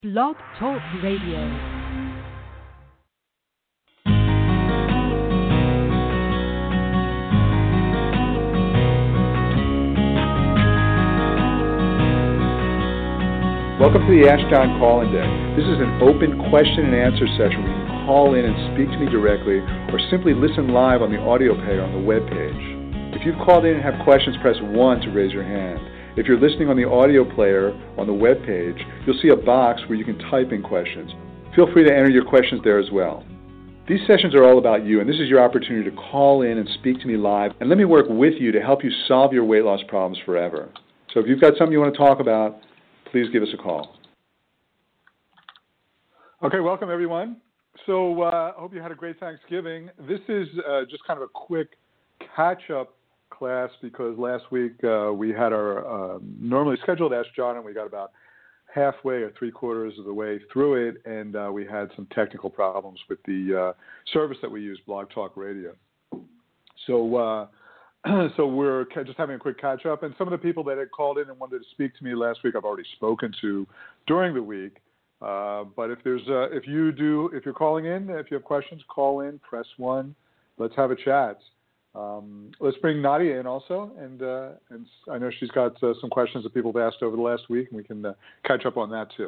Blog Talk Radio. Welcome to the Ask John Call-In Day. This is an open question and answer session where you can call in and speak to me directly or simply listen live on the audio player on the web page. If you've called in and have questions, press 1 to raise your hand. If you're listening on the audio player on the web page, you'll see a box where you can type in questions. Feel free to enter your questions there as well. These sessions are all about you, and this is your opportunity to call in and speak to me live, and let me work with you to help you solve your weight loss problems forever. So if you've got something you want to talk about, please give us a call. Okay, welcome everyone. So I hope you had a great Thanksgiving. This is just kind of a quick catch-up class because last week we had our normally scheduled Ask John, and we got about halfway or three-quarters of the way through it, and we had some technical problems with the service that we use, Blog Talk Radio. So so we're just having a quick catch-up, and some of the people that had called in and wanted to speak to me last week I've already spoken to during the week. But if you're calling in, if you have questions, call in, press 1. Let's have a chat. Let's bring Nadia in also, and I know she's got some questions that people have asked over the last week, and we can catch up on that too.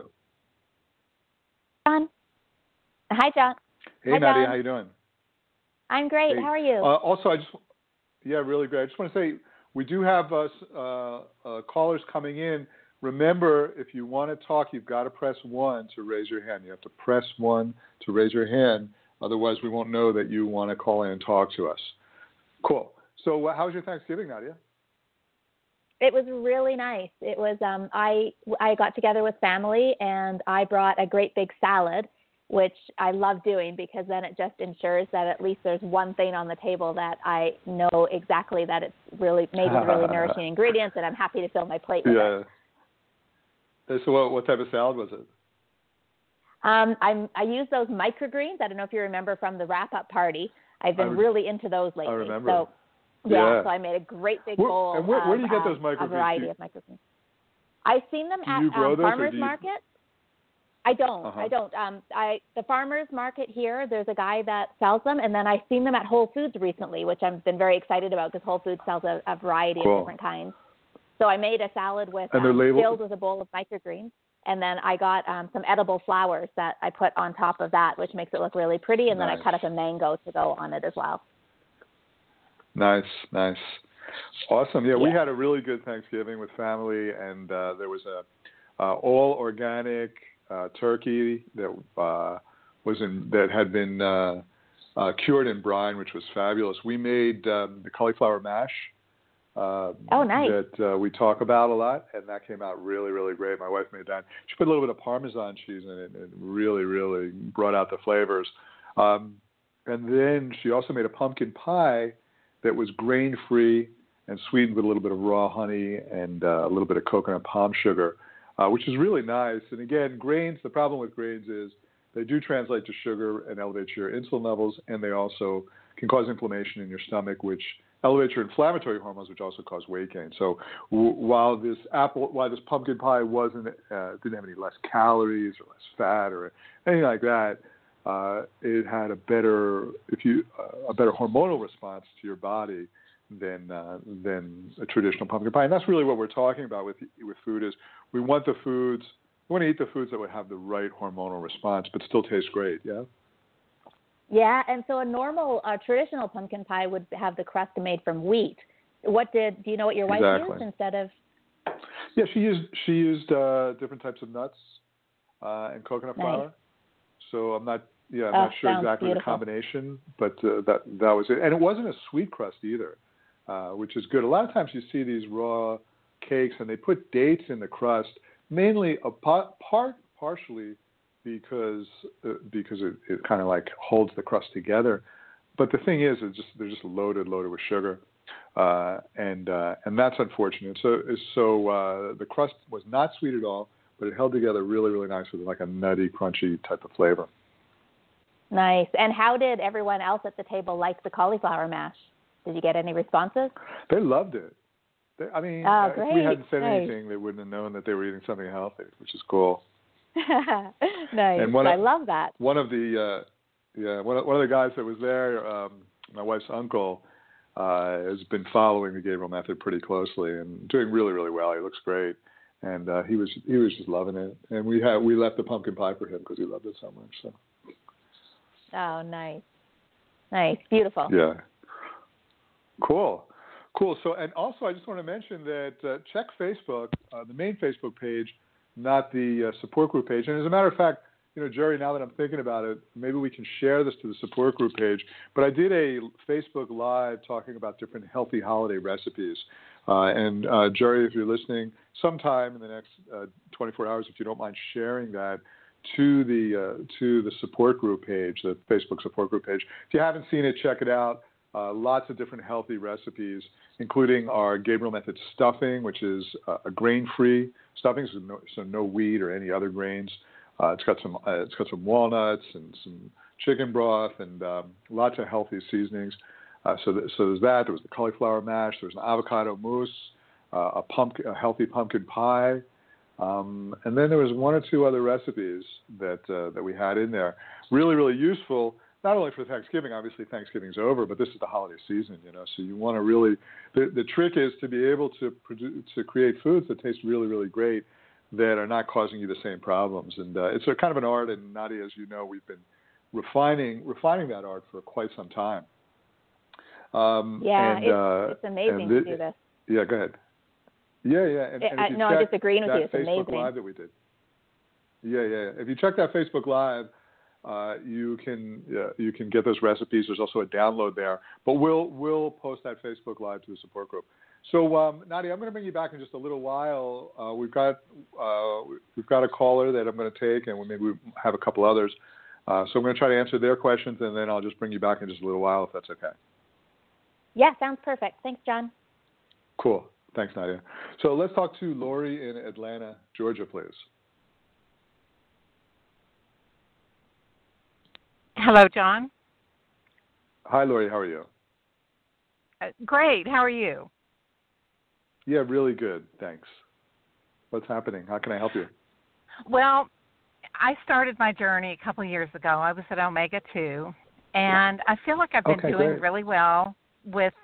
John. Hi, John. Hey, Hi, Nadia, John. how you doing? I'm great. Hey. How are you? Also, yeah, really great. I just want to say we do have callers coming in. Remember, if you want to talk, you've got to press 1 to raise your hand. You have to press 1 to raise your hand. Otherwise, we won't know that you want to call in and talk to us. Cool. So how was your Thanksgiving, Nadia? It was really nice. It was I got together with family, and I brought a great big salad, which I love doing because then it just ensures that at least there's one thing on the table that I know exactly that it's really made with really nourishing ingredients, and I'm happy to fill my plate with it. So what type of salad was it? I use those microgreens. I don't know if you remember from the wrap-up party. I've been really into those lately. I remember. So, yeah, so I made a great big bowl. And where do you get those microgreens? A variety of microgreens. I've seen them at farmers market. I don't. The farmers market here, there's a guy that sells them, and then I've seen them at Whole Foods recently, which I've been very excited about because Whole Foods sells a variety of different kinds. So I made a salad with filled with a bowl of microgreens, and then I got some edible flowers that I put on top of that, which makes it look really pretty, and then I cut up a mango to go on it as well. Nice. Awesome. Yeah, we had a really good Thanksgiving with family, and there was a all organic turkey that had been cured in brine, which was fabulous. We made the cauliflower mash. Nice. That we talk about a lot, and that came out really, really great. My wife made that. She put a little bit of Parmesan cheese in it, and it really, really brought out the flavors. And then she also made a pumpkin pie that was grain-free and sweetened with a little bit of raw honey and a little bit of coconut palm sugar, which is really nice. And again, grains, the problem with grains is they do translate to sugar and elevate your insulin levels, and they also can cause inflammation in your stomach, which elevates your inflammatory hormones, which also cause weight gain. So while this pumpkin pie didn't have any less calories or less fat or anything like that, it had a better hormonal response to your body than a traditional pumpkin pie. And that's really what we're talking about with food is we want to eat the foods that would have the right hormonal response but still taste great. Yeah. Yeah, and so a traditional pumpkin pie would have the crust made from wheat. Do you know what your wife used instead of? Yeah, she used different types of nuts and coconut flour. So I'm not sure exactly the combination, but that was it. And it wasn't a sweet crust either, which is good. A lot of times you see these raw cakes and they put dates in the crust, mainly partially because it kind of like holds the crust together. But the thing is, they're just loaded with sugar, and that's unfortunate. So the crust was not sweet at all, but it held together really, really nice with like a nutty, crunchy type of flavor. Nice. And how did everyone else at the table like the cauliflower mash? Did you get any responses? They loved it. If we hadn't said anything, they wouldn't have known that they were eating something healthy, which is cool. Nice. And I love that. One of the guys that was there, my wife's uncle, has been following the Gabriel method pretty closely and doing really, really well. He looks great, and he was just loving it. And we left the pumpkin pie for him because he loved it so much. So. Oh, nice, beautiful. Yeah. Cool. So, and also, I just want to mention that check Facebook, the main Facebook page, not the support group page. And as a matter of fact, Jerry, now that I'm thinking about it, maybe we can share this to the support group page. But I did a Facebook Live talking about different healthy holiday recipes. And Jerry, if you're listening, sometime in the next 24 hours, if you don't mind sharing that to the support group page, the Facebook support group page. If you haven't seen it, check it out. Lots of different healthy recipes, including our Gabriel Method stuffing, which is a grain-free stuffing, so no wheat or any other grains. It's got some walnuts and some chicken broth and lots of healthy seasonings. So there's that. There was the cauliflower mash. There was an avocado mousse, a healthy pumpkin pie, and then there was one or two other recipes that we had in there. Really, really useful. Not only for Thanksgiving, obviously Thanksgiving's over, but this is the holiday season, So you want to really, the trick is to be able to create foods that taste really, really great, that are not causing you the same problems. And it's a kind of an art, and Nadia, as you know, we've been refining that art for quite some time. It's amazing to do this. Yeah, go ahead. Yeah. I'm just agreeing with you. It's Facebook amazing. Live that we did. Yeah. If you check that Facebook Live, you can get those recipes. There's also a download there. But we'll post that Facebook Live to the support group. So Nadia, I'm going to bring you back in just a little while. We've got a caller that I'm going to take, and maybe we have a couple others. So I'm going to try to answer their questions, and then I'll just bring you back in just a little while, if that's okay. Yeah, sounds perfect. Thanks, John. Cool. Thanks, Nadia. So let's talk to Lori in Atlanta, Georgia, please. Hello, John. Hi, Lori. How are you? Great. How are you? Yeah, really good. Thanks. What's happening? How can I help you? Well, I started my journey a couple of years ago. I was at Omega 2, and I feel like I've been doing really well with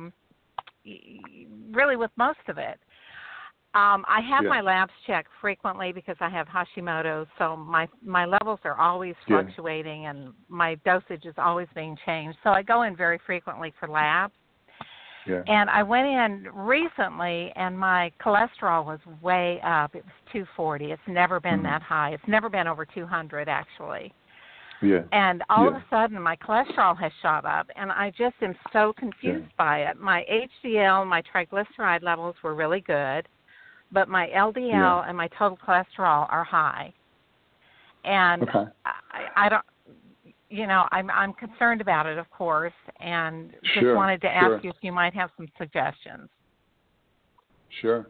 with most of it. I have my labs checked frequently because I have Hashimoto's, so my levels are always fluctuating, and my dosage is always being changed. So I go in very frequently for labs. Yeah. And I went in recently, and my cholesterol was way up. It was 240. It's never been that high. It's never been over 200, actually. Yeah. And all of a sudden, my cholesterol has shot up, and I just am so confused by it. My HDL, my triglyceride levels were really good, but my LDL and my total cholesterol are high. And I don't, I'm concerned about it, of course, and just wanted to ask you if you might have some suggestions. Sure.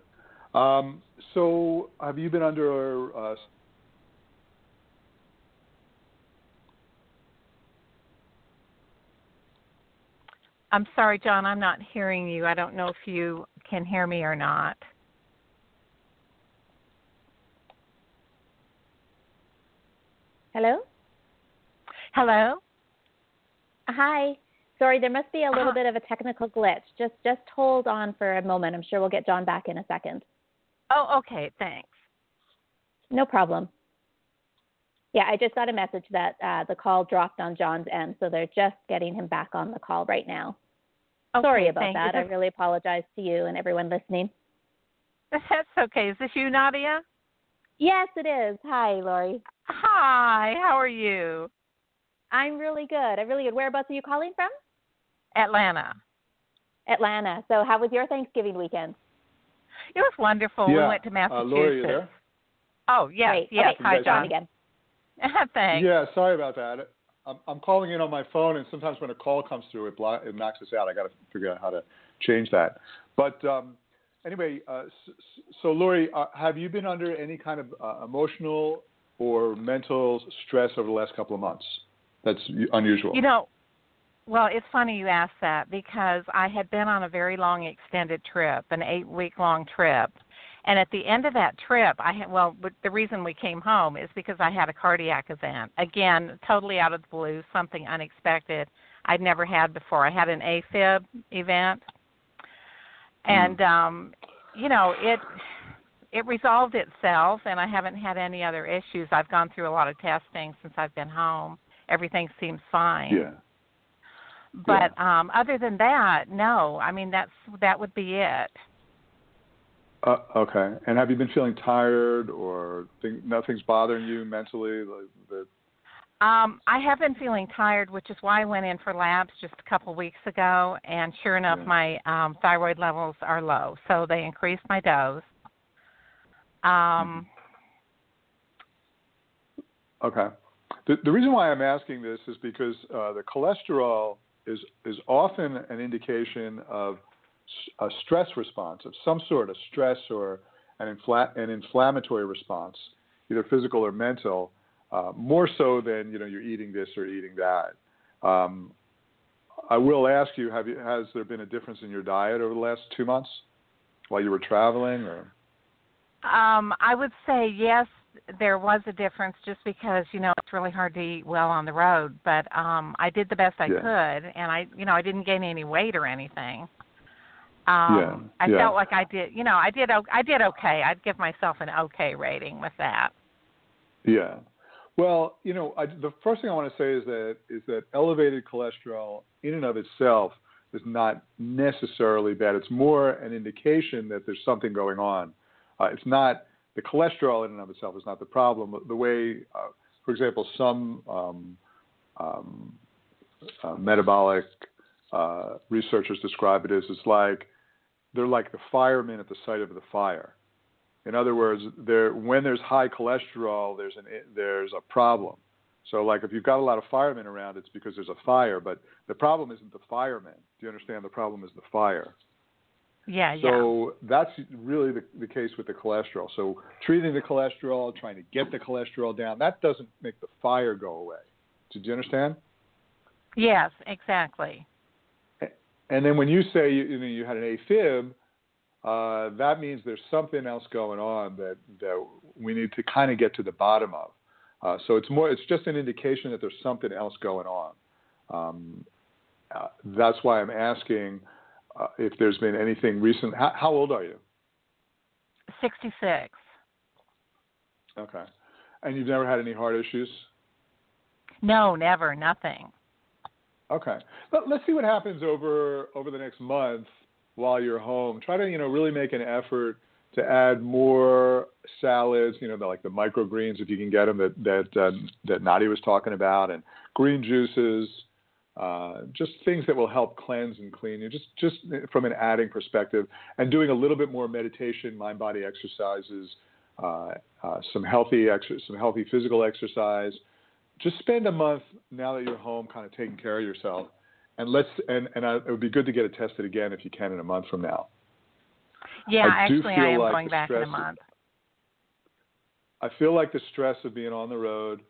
So have you been under I'm sorry, John, I'm not hearing you. I don't know if you can hear me or not. Hello? Hello? Hi. Sorry, there must be a little bit of a technical glitch. Just hold on for a moment. I'm sure we'll get John back in a second. Oh, okay. Thanks. No problem. Yeah, I just got a message that the call dropped on John's end, so they're just getting him back on the call right now. Okay, sorry about that. I really apologize to you and everyone listening. That's okay. Is this you, Nadia? Yes, it is. Hi, Lori. Hi. How are you? I'm really good. Whereabouts are you calling from? Atlanta. Atlanta. So how was your Thanksgiving weekend? It was wonderful. Yeah. We went to Massachusetts. Lori, are you there? Oh, yes. Great. Yes. Okay. Hi, John. Again. Thanks. Yeah, sorry about that. I'm calling in on my phone, and sometimes when a call comes through, it knocks us out. I got to figure out how to change that. But anyway, so Lori, have you been under any kind of emotional or mental stress over the last couple of months? That's unusual. Well, it's funny you ask that because I had been on a very long extended trip, an 8-week-long trip, And at the end of that trip, the reason we came home is because I had a cardiac event. Again, totally out of the blue, something unexpected I'd never had before. I had an AFib event. And, it resolved itself, and I haven't had any other issues. I've gone through a lot of testing since I've been home. Everything seems fine. Yeah. But other than that, no. I mean, that would be it. Okay. And have you been feeling tired or nothing's bothering you mentally? I have been feeling tired, which is why I went in for labs just a couple weeks ago, and sure enough, my thyroid levels are low. So they increased my dose. Okay. The reason why I'm asking this is because the cholesterol is often an indication of a stress response of some sort, a stress or an inflammatory response, either physical or mental, more so than you're eating this or eating that. I will ask you, has there been a difference in your diet over the last 2 months while you were traveling, or? I would say yes, there was a difference just because, it's really hard to eat well on the road, but I did the best I could, and I didn't gain any weight or anything. I felt like I did okay. I'd give myself an okay rating with that. Yeah. Well, the first thing I want to say is that elevated cholesterol in and of itself is not necessarily bad. It's more an indication that there's something going on. It's not the cholesterol in and of itself is not the problem. The way, for example, some metabolic researchers describe it is they're like the firemen at the site of the fire. In other words, when there's high cholesterol, there's a problem. So, like if you've got a lot of firemen around, it's because there's a fire. But the problem isn't the firemen. Do you understand? The problem is the fire. Yeah. So that's really the case with the cholesterol. So treating the cholesterol, trying to get the cholesterol down, that doesn't make the fire go away. Did you understand? Yes, exactly. And then when you say you had an AFib, that means there's something else going on that we need to kind of get to the bottom of. So it's just an indication that there's something else going on. That's why I'm asking if there's been anything recent. How old are you? 66. Okay. And you've never had any heart issues? No, never, nothing. Okay. Let's see what happens over the next month while you're home. Try to, really make an effort to add more salads, like the microgreens if you can get them that Nadia was talking about, and green juices, just things that will help cleanse and clean you, just from an adding perspective, and doing a little bit more meditation, mind-body exercises, some healthy physical exercise. Just spend a month now that you're home, kind of taking care of yourself, and it would be good to get it tested again if you can in a month from now. Yeah, I am going back in a month. I feel like the stress of being on the road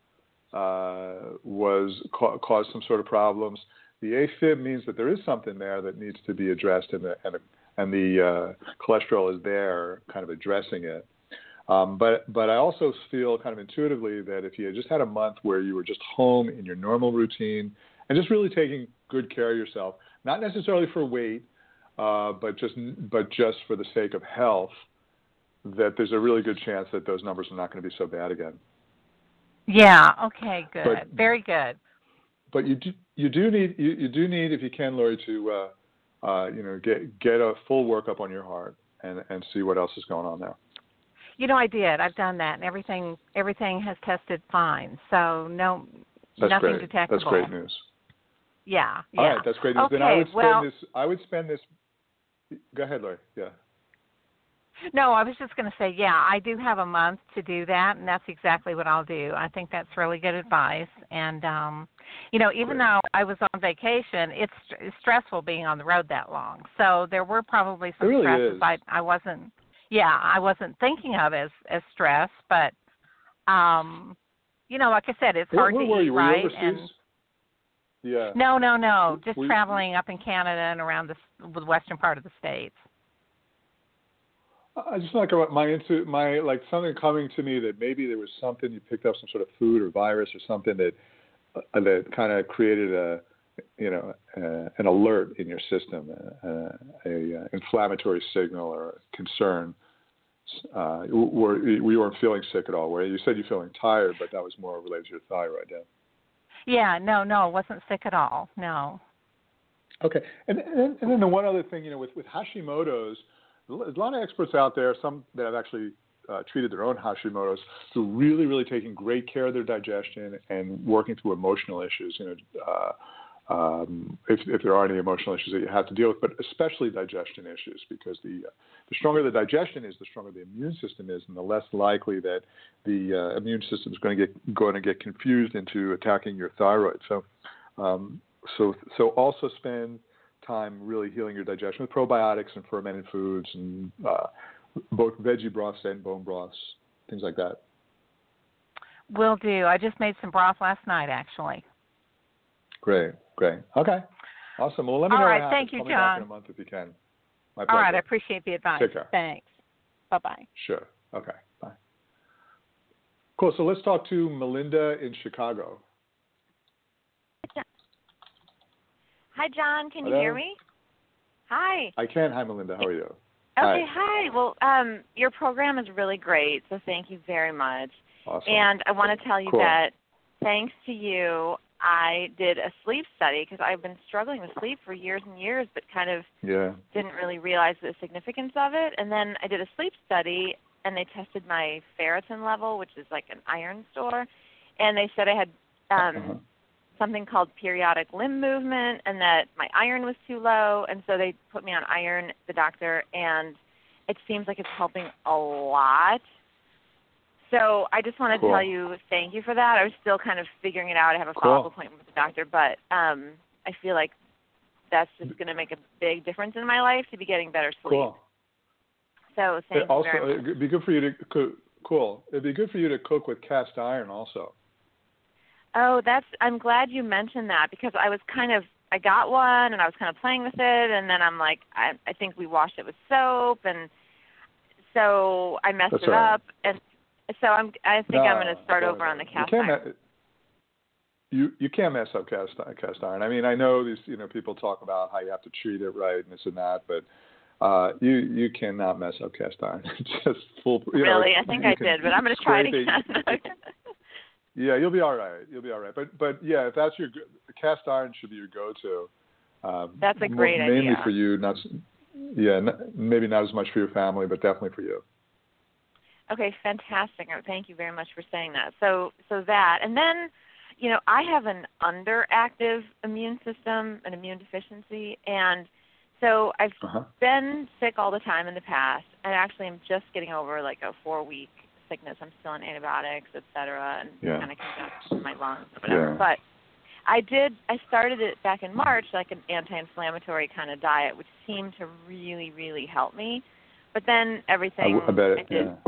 caused some sort of problems. The AFib means that there is something there that needs to be addressed, and the cholesterol is there, kind of addressing it. But I also feel kind of intuitively that if you just had a month where you were just home in your normal routine and just really taking good care of yourself, not necessarily for weight, but just for the sake of health, that there's a really good chance that those numbers are not going to be so bad again. Yeah. Okay. Good. Very good. But you do need, if you can, Lori, to get a full workup on your heart and see what else is going on there. I did. I've done that, and everything has tested fine. So nothing detectable. That's great news. Yeah. All right, that's great news. Okay, then I would spend this. Go ahead, Lori. Yeah. No, I was just going to say, I do have a month to do that, and that's exactly what I'll do. I think that's really good advice. And, even though I was on vacation, it's stressful being on the road that long. So there were probably some stresses I wasn't thinking of as stress, but, like I said, it's hard to eat, right? Were you overseas? Yeah. No. Just traveling up in Canada and around the western part of the States. I just like like something coming to me that maybe there was something you picked up, some sort of food or virus or something that kind of created an alert in your system, a inflammatory signal or a concern. We weren't feeling sick at all. Where you said you're feeling tired, but that was more related to your thyroid. Yeah. Yeah. No, I wasn't sick at all. No. Okay. And then the one other thing, with Hashimoto's, there's a lot of experts out there, some that have actually treated their own Hashimoto's, who are really, really taking great care of their digestion and working through emotional issues. If there are any emotional issues that you have to deal with, but especially digestion issues, because the stronger the digestion is, the stronger the immune system is, and the less likely that the immune system is going to get confused into attacking your thyroid. So also spend time really healing your digestion with probiotics and fermented foods and both veggie broths and bone broths, things like that. Will do. I just made some broth last night, actually. Great. Okay. Awesome. Well, let me know what happens. Thank you, Call me John. back in a month if you can. My pleasure. All right. I appreciate the advice. Take care. Thanks. Bye-bye. Sure. Okay. Bye. Cool. So let's talk to Melinda in Chicago. Hi, John. Can Hello? you hear me? Hi. I can. Hi, Melinda. How are you? Okay. Hi. Well, your program is really great, so thank you very much. Awesome. And I want to tell you Cool. that thanks to you, I did a sleep study because I've been struggling with sleep for years and years, but kind of didn't really realize the significance of it. And then I did a sleep study, and they tested my ferritin level, which is like an iron store, and they said I had something called periodic limb movement, and that my iron was too low, and so they put me on iron, the doctor, and it seems like it's helping a lot. So I just want to tell you thank you for that. I was still kind of figuring it out. I have a follow-up appointment with the doctor, but I feel like that's just going to make a big difference in my life to be getting better sleep. Cool. So thank you very much. It'd be good for you to It'd be good for you to cook with cast iron also. Oh, I'm glad you mentioned that because I got one and I was kind of playing with it, and then I'm like, I think we washed it with soap, and so I messed it up, and so I think I'm going to start over on the cast iron. You can't mess up cast iron. I mean, I know these people talk about how you have to treat it right and this and that, but you cannot mess up cast iron. It's just full. Really, I think I did, but I'm going to try it again. Yeah, you'll be all right. But yeah, if that's cast iron should be your go-to. That's a great idea. Mainly for you, maybe not as much for your family, but definitely for you. Okay, fantastic. Thank you very much for saying that. So that, and then, I have an underactive immune system, an immune deficiency, and so I've been sick all the time in the past, and actually I'm just getting over like a 4-week sickness. I'm still on antibiotics, et cetera, and kind of congestion in my lungs or whatever. But I started it back in March, like an anti-inflammatory kind of diet, which seemed to really, really help me. But then everything I bet it did.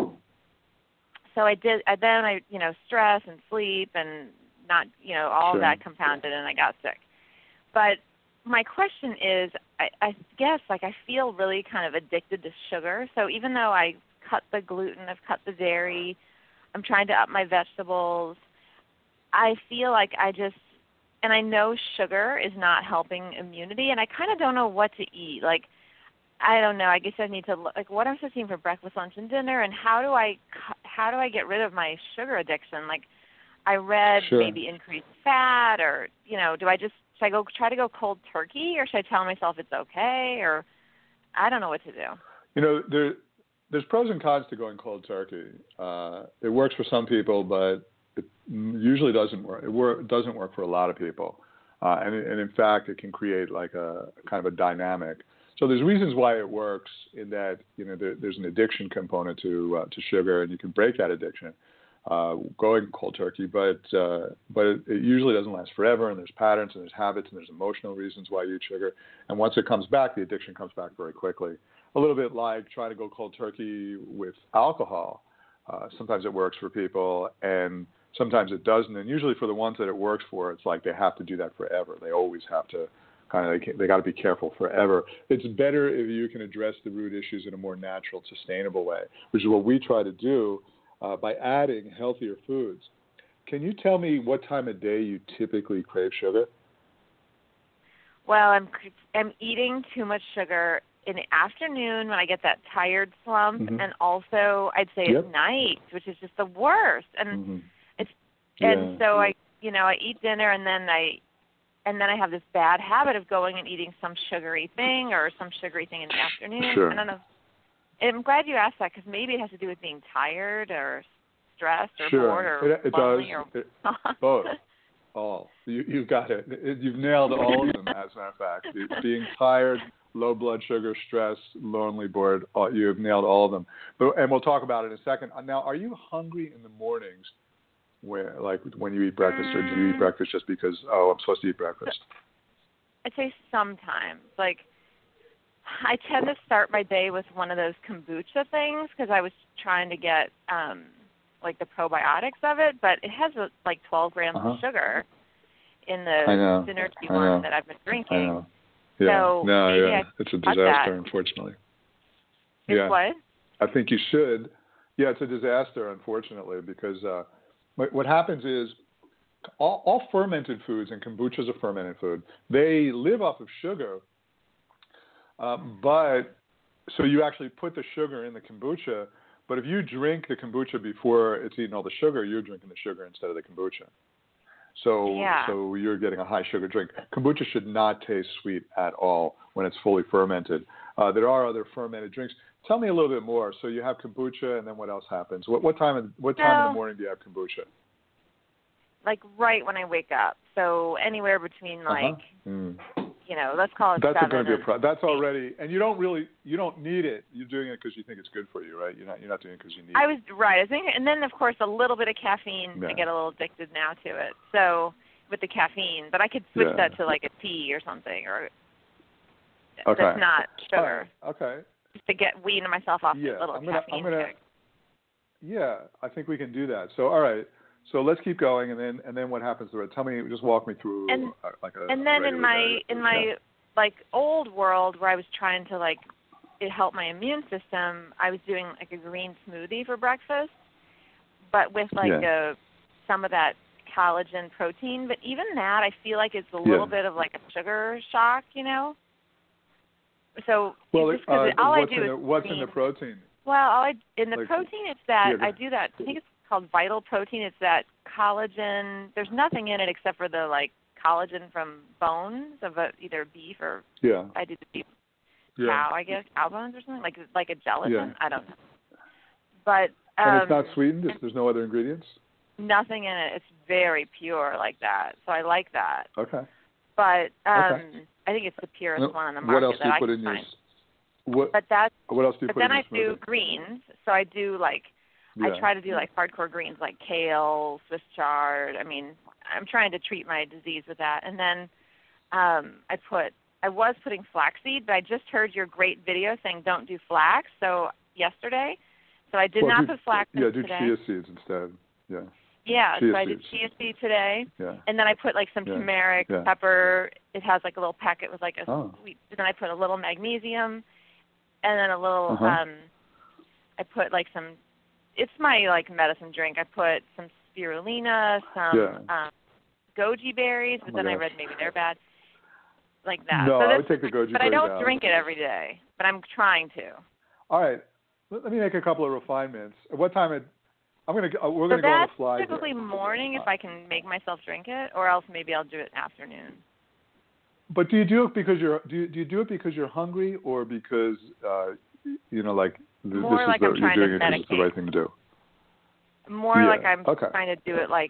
So I did. Then I, stress and sleep and not, all of that compounded, and I got sick. But my question is, I guess, like I feel really kind of addicted to sugar. So even though I cut the gluten, I've cut the dairy, I'm trying to up my vegetables, I feel like and I know sugar is not helping immunity, and I kind of don't know what to eat. Like, I don't know. I guess I need to what I'm supposed to eat for breakfast, lunch, and dinner, and how do I get rid of my sugar addiction? Like, I read maybe increase fat, or should I try to go cold turkey, or should I tell myself it's okay, or I don't know what to do. There's pros and cons to going cold turkey. It works for some people, but it usually doesn't work. It doesn't work for a lot of people, and in fact, it can create like a kind of a dynamic. So there's reasons why it works in that there's an addiction component to sugar, and you can break that addiction going cold turkey. But it usually doesn't last forever, and there's patterns, and there's habits, and there's emotional reasons why you eat sugar. And once it comes back, the addiction comes back very quickly. A little bit like trying to go cold turkey with alcohol. Sometimes it works for people, and sometimes it doesn't. And usually for the ones that it works for, it's like they have to do that forever. They always have to they got to be careful forever. It's better if you can address the root issues in a more natural, sustainable way, which is what we try to do by adding healthier foods. Can you tell me what time of day you typically crave sugar? Well, I'm eating too much sugar in the afternoon when I get that tired slump, and also I'd say at night, which is just the worst. And and so I eat dinner and then I have this bad habit of going and eating some sugary thing or some sugary thing in the afternoon. Sure. I don't know. I'm glad you asked that because maybe it has to do with being tired or stressed or bored or lonely. It does. Both. All. You've got it. You've nailed all of them, as a matter of fact. Being tired, low blood sugar, stress, lonely, bored, you've nailed all of them. And we'll talk about it in a second. Now, are you hungry in the mornings when you eat breakfast, or do you eat breakfast just because, I'm supposed to eat breakfast? I'd say sometimes. Like, I tend to start my day with one of those kombucha things because I was trying to get the probiotics of it, but it has 12 grams of sugar in the Synergy one that I've been drinking. I know. Yeah. So it's a disaster, unfortunately. It's what? I think you should. Yeah, it's a disaster, unfortunately, because what happens is all fermented foods, and kombucha is a fermented food, they live off of sugar, but so you actually put the sugar in the kombucha, but if you drink the kombucha before it's eaten all the sugar, you're drinking the sugar instead of the kombucha. So you're getting a high sugar drink. Kombucha should not taste sweet at all when it's fully fermented. There are other fermented drinks. Tell me a little bit more. So you have kombucha, and then what else happens? What time in the morning do you have kombucha? Like right when I wake up. So anywhere between let's call it 7. That's going to be that's already, and you don't need it. You're doing it because you think it's good for you, right? You're not doing it because you need it. I was thinking, and then of course a little bit of caffeine. I get a little addicted now to it. So with the caffeine, but I could switch that to like a tea or something, or that's not sugar. Okay. Just to wean myself off a little caffeine kick. Yeah, I think we can do that. So all right. So let's keep going, and then what happens to it? Tell me, just walk me through. And then in my old world where I was trying to it helped my immune system, I was doing a green smoothie for breakfast, but with some of that collagen protein. But even that, I feel like it's a little bit of a sugar shock, So what's in the protein? Well, in the protein, it's that I do that. I think it's called Vital Protein. It's that collagen. There's nothing in it except for the collagen from bones of either beef or I do the beef cow, I guess, cow bones or something like a gelatin. Yeah. I don't know. But and it's not sweetened. There's no other ingredients. Nothing in it. It's very pure like that. So I like that. Okay. But I think it's the purest one on the market. What else do you put in yours? What else do you put in yours? But then I do greens. So I do I try to do hardcore greens like kale, Swiss chard. I mean, I'm trying to treat my disease with that. And then I was putting flaxseed, but I just heard your great video saying don't do flax. So yesterday, I did not put flax in today. Yeah, do chia seeds instead. Yeah. Yeah, so I did chia seed today. Yeah. And then I put some turmeric, pepper. It has a little packet with sweet. And then I put a little magnesium, and then a little. I put some. It's my medicine drink. I put some spirulina, some goji berries, but then I read maybe they're bad. Like that. No, so I would take the goji berries. But I don't drink it every day. But I'm trying to. All right. Let me make a couple of refinements. At what time? We're going to go on the fly. That's typically morning if I can make myself drink it, or else maybe I'll do it afternoon. But do you do it because you do it because you're hungry, or because More this like is I'm trying you're doing to it medicate. because it's the right thing to do? More like I'm trying to do it I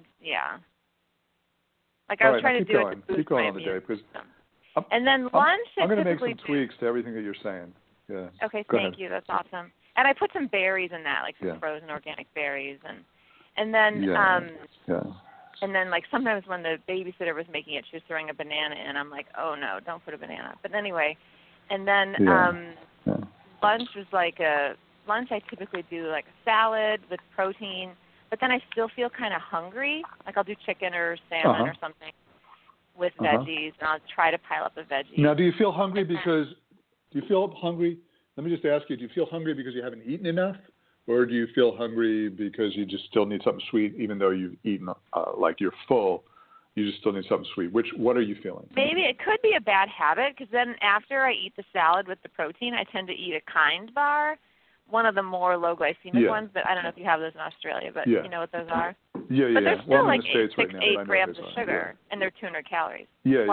was trying to do it to boost my immune system. And then lunch, I'm going to make some do tweaks to everything that you're saying. Yeah. Okay, thank you. That's awesome. And I put some berries in that, some frozen organic berries, and then and then sometimes when the babysitter was making it, she was throwing a banana in. I'm like, oh no, don't put a banana. But anyway, and then lunch was lunch I typically do a salad with protein, but then I still feel kind of hungry. I'll do chicken or salmon or something. with veggies, and I'll try to pile up the veggies. Now, do you feel hungry because? Do you feel hungry? Let me just ask you: do you feel hungry because you haven't eaten enough, or do you feel hungry because you just still need something sweet, even though you've eaten like you're full? You just still need something sweet. What are you feeling? Maybe it could be a bad habit, because then after I eat the salad with the protein, I tend to eat a Kind bar, one of the more low glycemic ones, but I don't know if you have those in Australia, but you know what those are? Yeah, But they're still like 8 grams of sugar, and they're 200 calories. Yeah.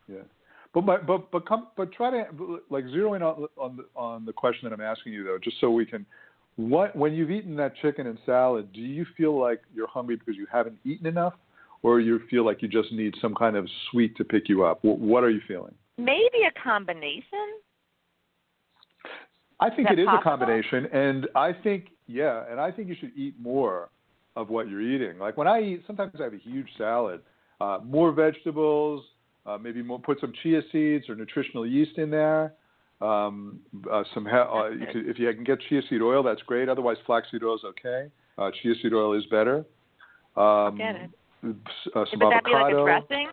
But try to like zero in on the question that I'm asking you though, just so we can. When you've eaten that chicken and salad, do you feel like you're hungry because you haven't eaten enough, or you feel like you just need some kind of sweet to pick you up? What are you feeling? Maybe a combination. I think it is possible? A combination, and I think you should eat more of what you're eating. Like when I eat, sometimes I have a huge salad, more vegetables, maybe more. Put some chia seeds or nutritional yeast in there. If you can get chia seed oil, that's great. Otherwise, flaxseed oil is okay. Chia seed oil is better. I'll get it. Some Would avocado. that be like a dressing?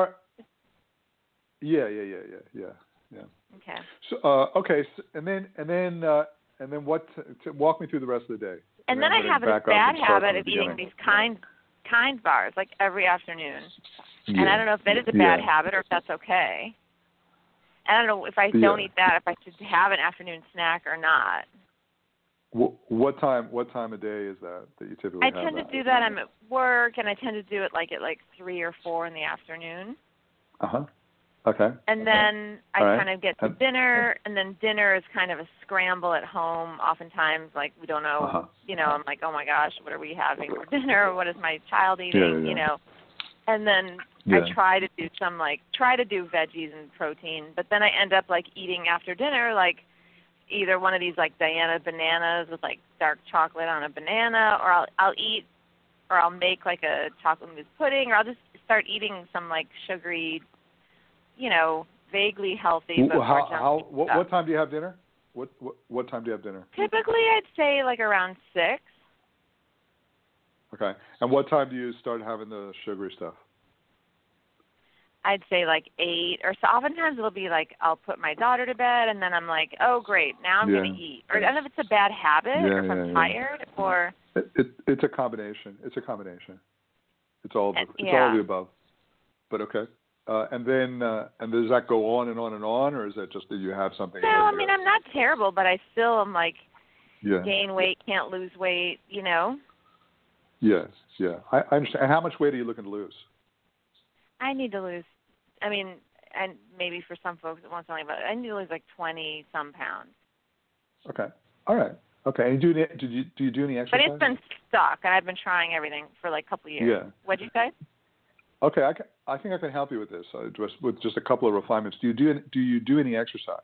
Yeah. Okay. So and then what? Walk me through the rest of the day. And then I have this bad habit of eating these kind bars like every afternoon. Yeah. And I don't know if that is a bad habit or if that's okay. I don't know if I don't eat that, if I should have an afternoon snack or not. What time of day is that you typically have? I tend to do that. I'm at work, and I tend to do it like at 3 or 4 in the afternoon. Okay. And then I kind of get to dinner, and then dinner is kind of a scramble at home. Oftentimes, like, we don't know, I'm like, oh my gosh, what are we having for dinner? What is my child eating? You know? And then I try to do veggies and protein, but then I end up like eating after dinner, like either one of these like Diana bananas with like dark chocolate on a banana, or I'll make like a chocolate mousse pudding, or I'll just start eating some like sugary, vaguely healthy. But what time do you have dinner? What time do you have dinner? Typically, I'd say like around 6. Okay. And what time do you start having the sugary stuff? I'd say like 8, or so. Oftentimes it'll be like I'll put my daughter to bed, and then I'm like, oh great, now I'm going to eat. Or I don't know if it's a bad habit, or if I'm tired, or it's a combination. It's all of the above. But okay. And does that go on and on and on, or is that just that you have something? No, I mean I'm not terrible, but I still am like gain weight, can't lose weight, Yes, I understand. And how much weight are you looking to lose? I need to lose. I mean, and maybe for some folks it won't sound like, but I need to lose like 20-some pounds. Okay. All right. Okay. And do you do any exercise? But it's been stuck, and I've been trying everything for like a couple of years. Yeah. What'd you say? Okay. I think I can help you with this. With just a couple of refinements. Do you do any exercise?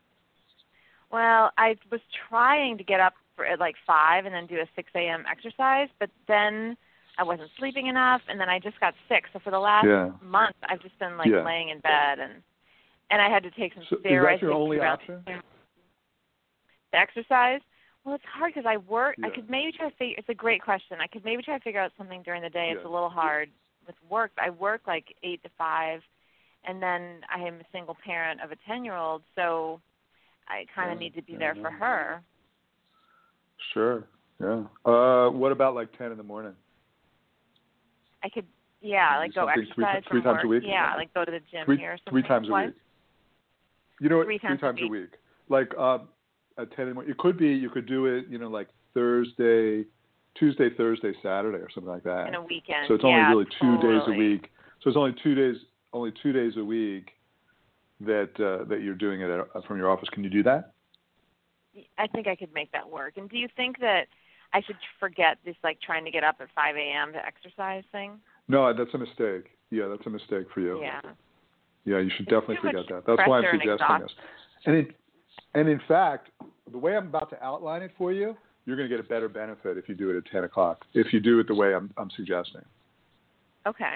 Well, I was trying to get up at like 5 and then do a 6 a.m. exercise, but then I wasn't sleeping enough, and then I just got sick. So for the last month, I've just been like laying in bed, and I had to take some steroids. Is that your only option? The exercise? Well, it's hard because I work. I could maybe try to figure. It's a great question. I could maybe try to figure out something during the day. It's a little hard with work. I work like 8 to 5, and then I am a single parent of a 10-year-old, so I kind of need to be there for her. Sure. Yeah. What about like 10 in the morning? I could, like go exercise three times a week. Yeah, like go to the gym here or something. 3 times a week. You know what? 3 times a week. Like at 10 in the morning. It could be. You could do it. Like Tuesday, Thursday, Saturday, or something like that. In a weekend. So it's only really 2 days a week. So it's only 2 days. Only 2 days a week that you're doing it from your office. Can you do that? I think I could make that work. And do you think that I should forget this, like, trying to get up at 5 a.m. to exercise thing? No, that's a mistake. Yeah, that's a mistake for you. Yeah. Yeah, you should definitely forget that. That's why I'm suggesting this. And in fact, the way I'm about to outline it for you, you're going to get a better benefit if you do it at 10 o'clock, if you do it the way I'm suggesting. Okay.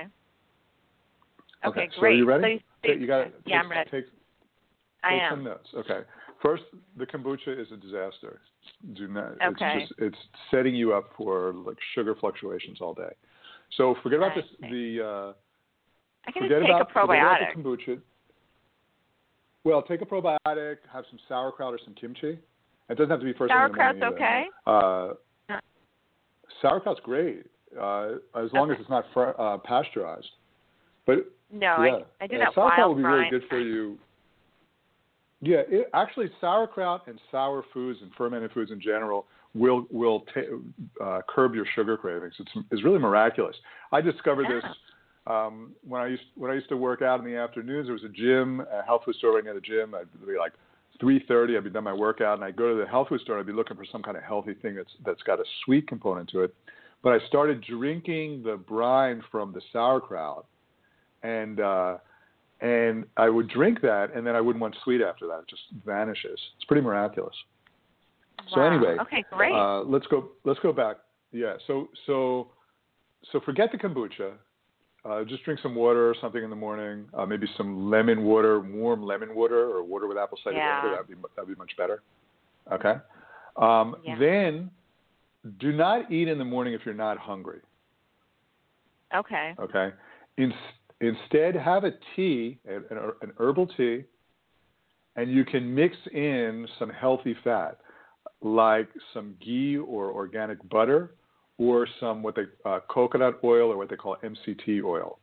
Okay, great. So are you ready? I'm ready. Take I some notes. Okay. First, the kombucha is a disaster. Do not. Okay. It's setting you up for like sugar fluctuations all day. So forget about this. I can just take a probiotic. Forget about the kombucha. Well, take a probiotic, have some sauerkraut or some kimchi. It doesn't have to be first thing in the morning. Sauerkraut's okay? Sauerkraut's great, as long as it's not pasteurized. But no, yeah, I do that sauerkraut wild will be really good for you. Yeah, actually, sauerkraut and sour foods and fermented foods in general will curb your sugar cravings. It's really miraculous. I discovered this when I used to work out in the afternoons. There was a gym, a health food store right near the gym. I'd be like 3:30. I'd be done my workout, and I'd go to the health food store. I'd be looking for some kind of healthy thing that's got a sweet component to it. But I started drinking the brine from the sauerkraut, and I would drink that, and then I wouldn't want sweet after that. It just vanishes. It's pretty miraculous. Wow. So anyway, okay, great. Let's go back. Yeah. So forget the kombucha. Just drink some water or something in the morning. Maybe some lemon water, warm lemon water, or water with apple cider vinegar. That'd be much better. Okay. Then, do not eat in the morning if you're not hungry. Okay. Okay. Instead, have a tea, an herbal tea, and you can mix in some healthy fat, like some ghee or organic butter, or some coconut oil, or what they call MCT oil,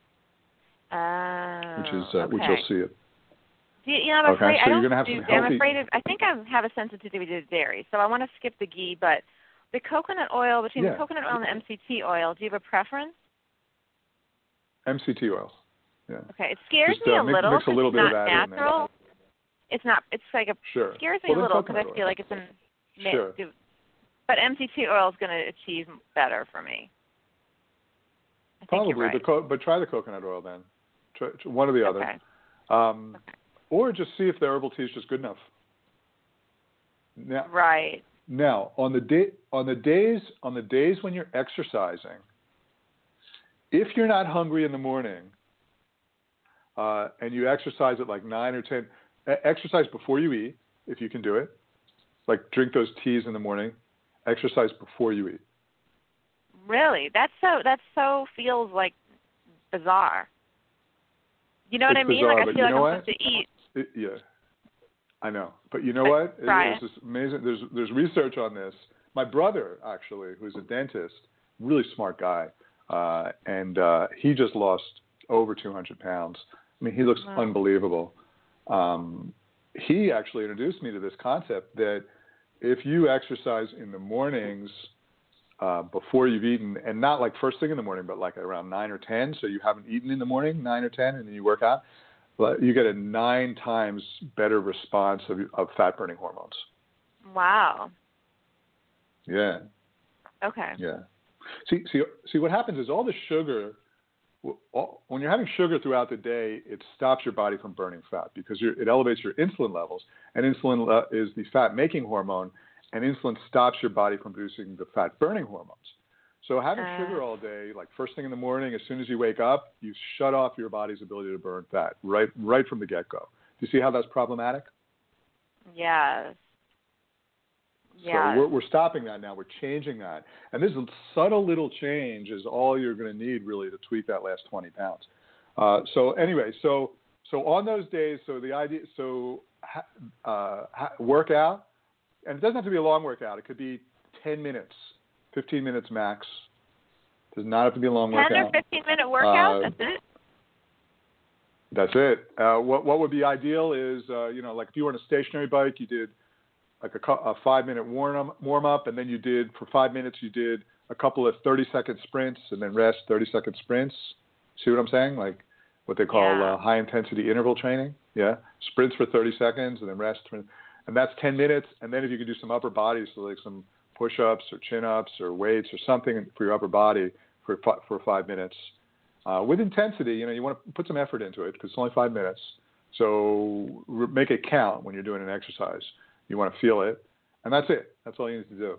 which you'll see it. I'm afraid so you're going to have some healthy. I'm afraid I think I have a sensitivity to dairy, so I want to skip the ghee. But the coconut oil, between the coconut oil and the MCT oil, do you have a preference? MCT oil. Yeah. Okay, it scares me a little. Mix a little bit of that natural. in there. It's not. It's like Sure. Scares me a little because I feel like it's in. Sure. But MCT oil is going to achieve better for me. Probably, right. but try the coconut oil then. Try one or the other. Okay. Or just see if the herbal tea is just good enough. Now, right. Now, on the days when you're exercising, if you're not hungry in the morning, and you exercise at like 9 or 10, exercise before you eat if you can do it. Like drink those teas in the morning. Exercise before you eat. Really? That so feels like bizarre. You know what I mean? Bizarre, like I feel like I'm supposed to eat. Yeah. I know. But you know what? It's just amazing. There's research on this. My brother, actually, who's a dentist, really smart guy, and he just lost over 200 pounds. I mean, he looks unbelievable. He actually introduced me to this concept that if you exercise in the mornings before you've eaten, and not like first thing in the morning, but like around 9 or 10, so you haven't eaten in the morning, 9 or 10, and then you work out, but you get a 9 times better response of fat-burning hormones. Wow. Yeah. Okay. Yeah. See, what happens is all the sugar, when you're having sugar throughout the day, it stops your body from burning fat because it elevates your insulin levels, and insulin is the fat-making hormone, and insulin stops your body from producing the fat-burning hormones. So having sugar all day, like first thing in the morning, as soon as you wake up, you shut off your body's ability to burn fat right from the get-go. Do you see how that's problematic? Yes. Yeah. So we're stopping that now. We're changing that. And this subtle little change is all you're going to need really to tweak that last 20 pounds. So anyway, so on those days, work out, and it doesn't have to be a long workout. It could be 10 minutes, 15 minutes max. It does not have to be a long workout. 10 or 15-minute workout, that's it? That's it. What would be ideal is, like if you were on a stationary bike, you did like a 5-minute warm up, and then for 5 minutes you did a couple of 30-second sprints, and then rest 30-second sprints. See what I'm saying? Like what they call high intensity interval training. Yeah, sprints for 30 seconds, and then rest, and that's 10 minutes. And then if you could do some upper body, so like some push-ups or chin-ups or weights or something for your upper body for 5 minutes with intensity. You want to put some effort into it because it's only 5 minutes. So make it count when you're doing an exercise. You want to feel it, and that's it. That's all you need to do.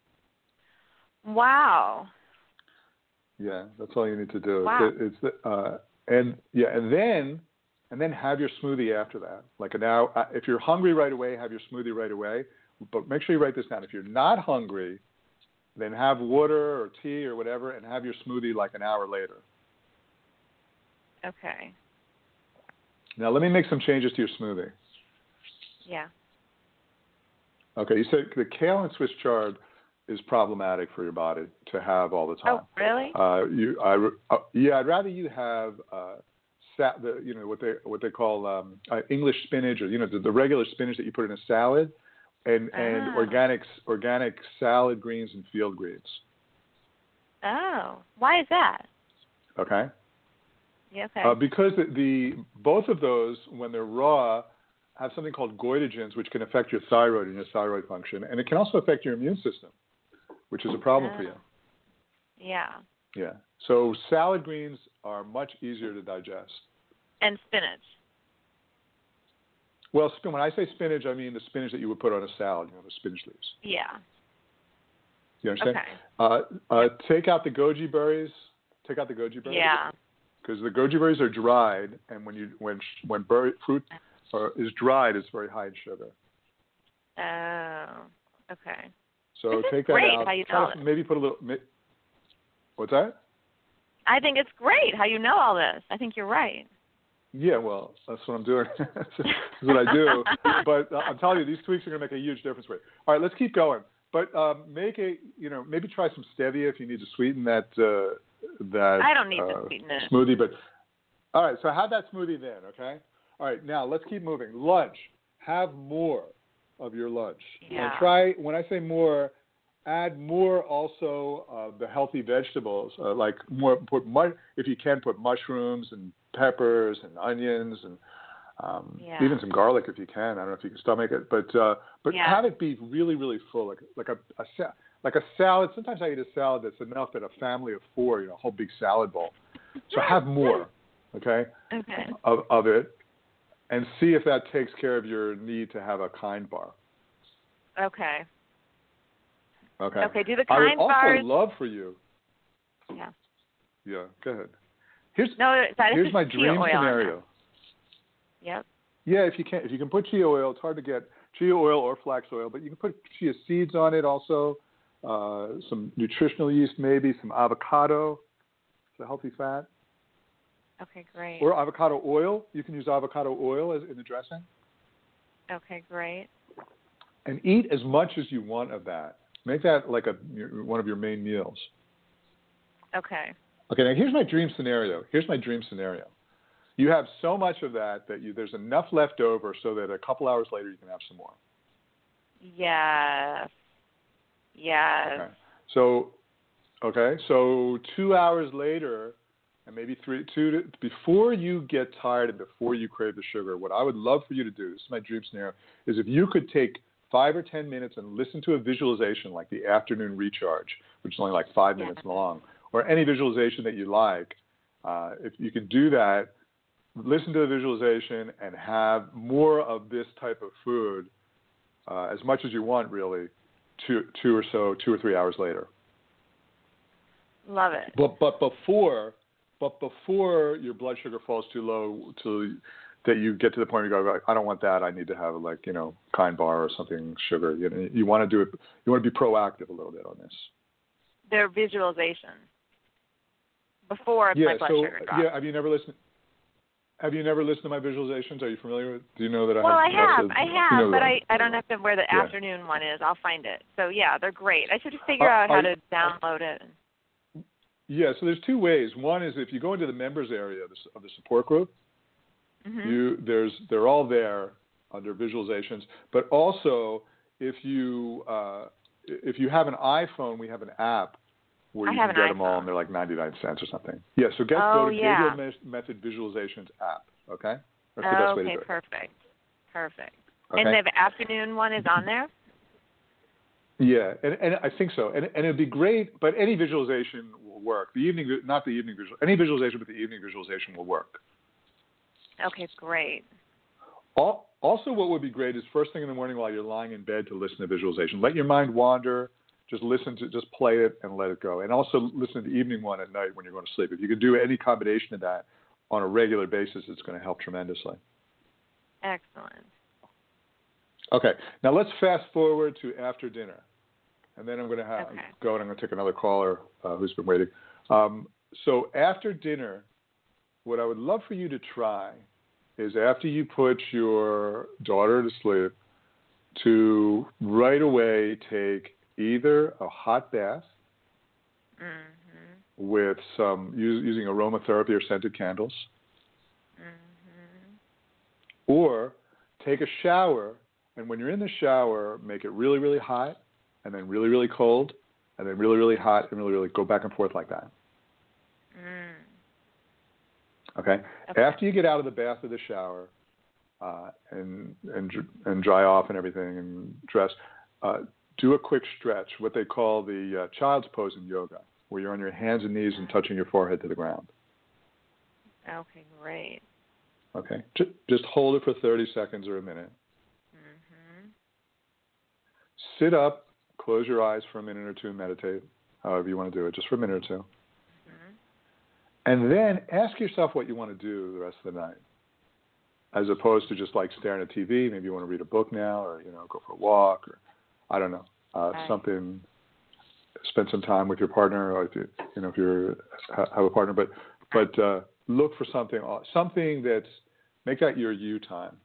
Wow. Yeah, that's all you need to do. Wow. And then have your smoothie after that. Like an hour. If you're hungry right away, have your smoothie right away. But make sure you write this down. If you're not hungry, then have water or tea or whatever, and have your smoothie like an hour later. Okay. Now let me make some changes to your smoothie. Yeah. Okay, you said the kale and Swiss chard is problematic for your body to have all the time. Oh, really? I'd rather you have what they call English spinach, or the regular spinach that you put in a salad, and organic salad greens and field greens. Oh, why is that? Okay. Yeah. Okay. Because both of those, when they're raw, have something called goitogens, which can affect your thyroid and your thyroid function, and it can also affect your immune system, which is a problem for you. Yeah. Yeah. So salad greens are much easier to digest. And spinach. Well, when I say spinach, I mean the spinach that you would put on a salad, the spinach leaves. Yeah. You understand? Okay. Take out the goji berries. Yeah. Because the goji berries are dried, and when fruit is dried, it's very high in sugar. Oh. Okay. So this take is great that out. How you know it. Maybe put a little. What's that? I think it's great how you know all this. I think you're right. Yeah, well, that's what I'm doing. That's what I do. But I'm telling you, these tweaks are going to make a huge difference for you. All right, let's keep going. But maybe try some stevia if you need to sweeten that. I don't need to sweeten it. Smoothie, but all right. So have that smoothie then, okay? All right, now let's keep moving. Lunch. Have more of your lunch. Yeah. And try, when I say more, add more also of the healthy vegetables, like more. If you can, put mushrooms and peppers and onions and even some garlic if you can. I don't know if you can stomach it, but have it be really, really full, like a salad. Sometimes I eat a salad that's enough that a family of four, a whole big salad bowl. So have more, okay? Okay. Of it, and see if that takes care of your need to have a Kind bar. Okay. Okay. Okay. Do the Kind bars? I would also love for you. Yeah. Yeah. Go ahead. Here's my dream scenario. Yep. Yeah, if you can put chia oil, it's hard to get chia oil or flax oil, but you can put chia seeds on it also, some nutritional yeast maybe, some avocado, it's a healthy fat. Okay, great. Or avocado oil, you can use avocado oil in the dressing. Okay, great. And eat as much as you want of that. Make that like one of your main meals. Okay. Okay, now here's my dream scenario. You have so much of that there's enough left over so that a couple hours later you can have some more. Yes. Okay. So 2 hours later, and maybe before you get tired and before you crave the sugar, what I would love for you to do, this is my dream scenario, is if you could take 5 or 10 minutes and listen to a visualization like the afternoon recharge, which is only like 5 minutes long, or any visualization that you like. If you can do that, listen to the visualization and have more of this type of food, as much as you want, really, 2 or 3 hours later. Love it. But before your blood sugar falls too low that you get to the point where you go, I don't want that. I need to have Kind bar or something sugar. You want to do it. You want to be proactive a little bit on this. Their visualization before my blood sugar drops. Yeah. Have you never listened to my visualizations? Are you familiar with? Do you know that I have? Well, I have, but I don't have to where the afternoon one is. I'll find it. So yeah, they're great. I should just figure out how to download it. Yeah, so there's 2 ways. One is if you go into the members area of the support group, they're all there under visualizations. But also, if you have an iPhone, we have an app where you can get them all, and they're like 99 cents or something. Yeah, so go to Gabriel Method Visualizations app. Okay, that's the best way to do it. Perfect. Okay. And the afternoon one is on there. Yeah, and I think so. And it'd be great, but any visualization will work. Any visualization, but the evening visualization will work. Okay, great. Also, what would be great is first thing in the morning while you're lying in bed to listen to visualization. Let your mind wander. Just play it and let it go. And also listen to the evening one at night when you're going to sleep. If you can do any combination of that on a regular basis, it's going to help tremendously. Excellent. Okay, now let's fast forward to after dinner. And then I'm going to go and I'm going to take another caller who's been waiting. So after dinner, what I would love for you to try is after you put your daughter to sleep, to right away take either a hot bath with using aromatherapy or scented candles, or take a shower, and when you're in the shower, make it really, really hot, and then really, really cold, and then really, really hot, and really, really go back and forth like that. Okay? After you get out of the bath or the shower and dry off and everything and dress, do a quick stretch, what they call the child's pose in yoga, where you're on your hands and knees and touching your forehead to the ground. Okay, great. Okay? Just hold it for 30 seconds or a minute. Sit up, close your eyes for a minute or two and meditate, however you want to do it, just for a minute or two. And then ask yourself what you want to do the rest of the night, as opposed to just like staring at TV. Maybe you want to read a book now, or go for a walk, or I don't know, something. Spend some time with your partner, or if you have a partner. But look for something that's make that your you time.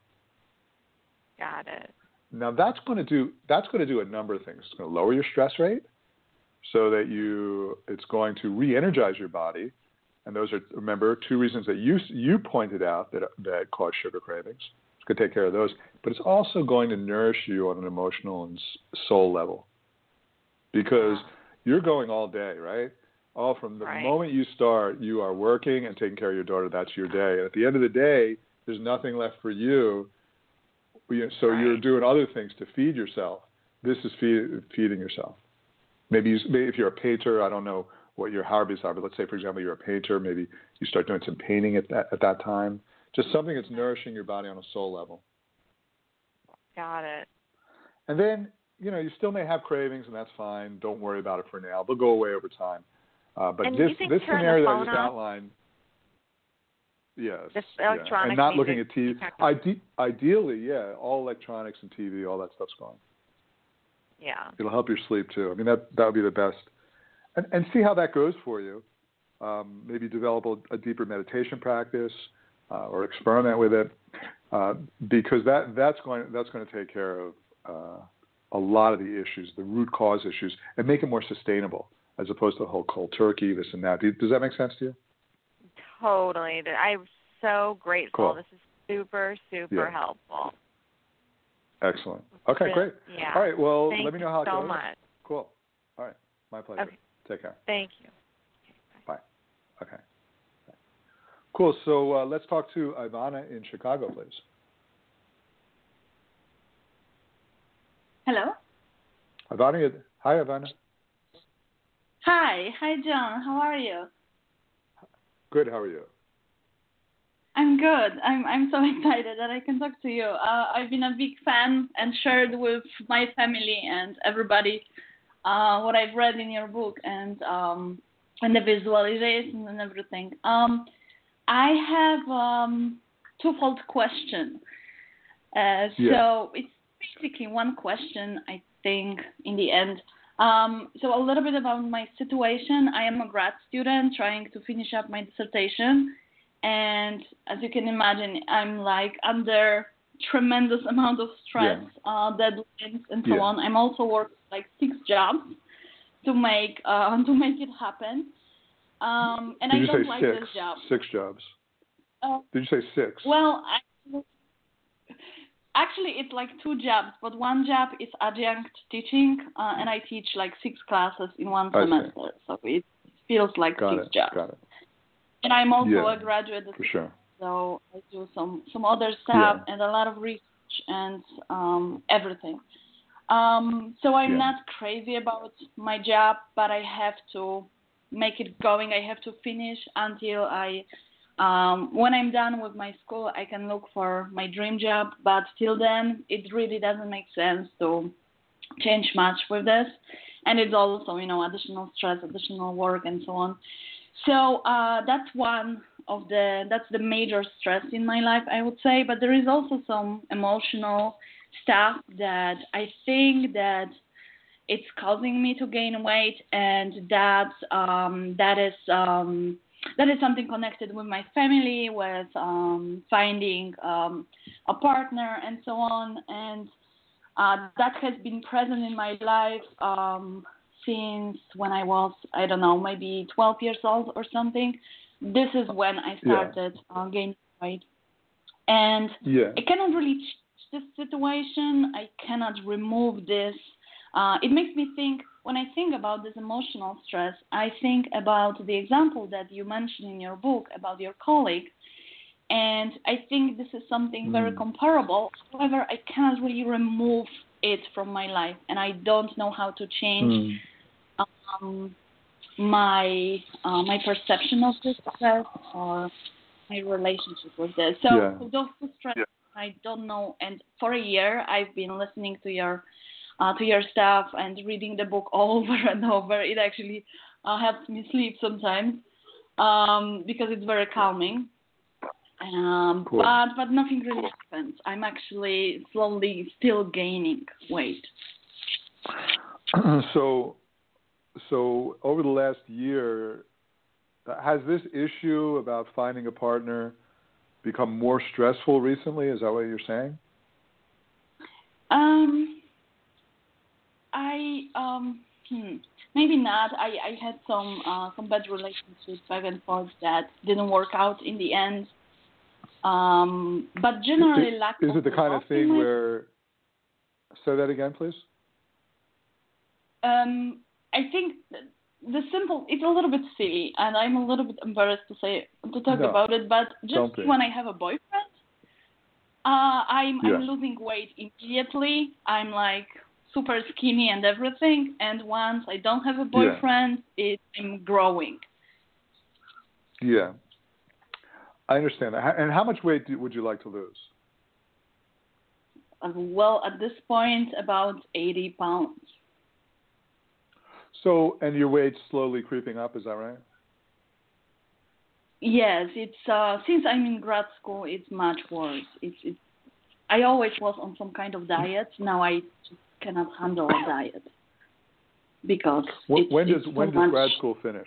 Got it. Now that's going to do a number of things. It's going to lower your stress rate, so that it's going to re-energize your body. And those are, remember, two reasons that you pointed out that cause sugar cravings. It's going to take care of those. But it's also going to nourish you on an emotional and soul level. Because you're going all day, right? From the moment you start, you are working and taking care of your daughter. That's your day. And at the end of the day, there's nothing left for you. So you're doing other things to feed yourself. This is feeding yourself. Maybe if you're a painter, I don't know what your hobbies are, but let's say, for example, you're a painter, maybe you start doing some painting at that time. Just something that's nourishing your body on a soul level. Got it. And then, you still may have cravings, and that's fine. Don't worry about it for now. They'll go away over time. But this scenario that I just outlined, yes. This electronic and not looking at TV. Ideally, all electronics and TV, all that stuff's gone. Yeah. It'll help your sleep, too. I mean, that would be the best. And see how that goes for you. Maybe develop a deeper meditation practice or experiment with it, because that's going to take care of a lot of the issues, the root cause issues, and make it more sustainable as opposed to the whole cold turkey, this and that. Does that make sense to you? Totally. I'm so grateful. Cool. This is super, super helpful. Excellent. Okay, great. Yeah. All right. Well, Thank let me know how it goes. Thank you so much. Cool. All right. My pleasure. Okay. Take care. Thank you. Bye. Okay. Cool. So let's talk to Ivana in Chicago, please. Hello. Ivana. Hi, Ivana. Hi, John. How are you? Good. How are you? I'm good. I'm so excited that I can talk to you. I've been a big fan and shared with my family and everybody what I've read in your book and the visualizations and everything. I have twofold question. So it's basically one question, I think, in the end. So a little bit about my situation. I am a grad student trying to finish up my dissertation. And as you can imagine, I'm under tremendous amount of stress, deadlines, and so on. I'm also working 6 jobs to make it happen. And I don't like this job. 6 jobs. Did you say 6? Well, actually, it's 2 jobs, but one job is adjunct teaching, and I teach 6 classes in one semester. So it feels like 6 jobs. Got it. And I'm also a graduate for sure. So I do some other stuff and a lot of research and everything. So I'm not crazy about my job, but I have to make it going. I have to finish until when I'm done with my school, I can look for my dream job. But till then, it really doesn't make sense to change much with this. And it's also, additional stress, additional work, and so on. So that's that's the major stress in my life, I would say. But there is also some emotional stuff that I think that it's causing me to gain weight, and that is that is something connected with my family, with finding a partner and so on. And that has been present in my life since when I was, I don't know, maybe 12 years old or something. This is when I started gaining weight. And I cannot really change this situation. I cannot remove this. It makes me think, when I think about this emotional stress, I think about the example that you mentioned in your book about your colleague. And I think this is something very comparable. However, I cannot really remove it from my life. And I don't know how to change my perception of this stress or my relationship with this. So those two stress, I don't know. And for a year, I've been listening to your stuff and reading the book over and over. It actually helps me sleep sometimes because it's very calming. Cool. But nothing really happens. I'm actually slowly still gaining weight. So over the last year, has this issue about finding a partner become more stressful recently? Is that what you're saying? Maybe not. I had some bad relationships back and forth that didn't work out in the end. But generally, is it the kind of thing where? Say that again, please. I think it's a little bit silly, and I'm a little bit embarrassed to talk about it. But just when I have a boyfriend, I'm losing weight immediately. I'm like super skinny and everything. And once I don't have a boyfriend, I'm growing. Yeah. I understand that. And how much weight would you like to lose? Well, at this point, about 80 pounds. So, and your weight's slowly creeping up, is that right? Yes, it's since I'm in grad school, it's much worse. I always was on some kind of diet. Now I just cannot handle a diet because when does grad school finish?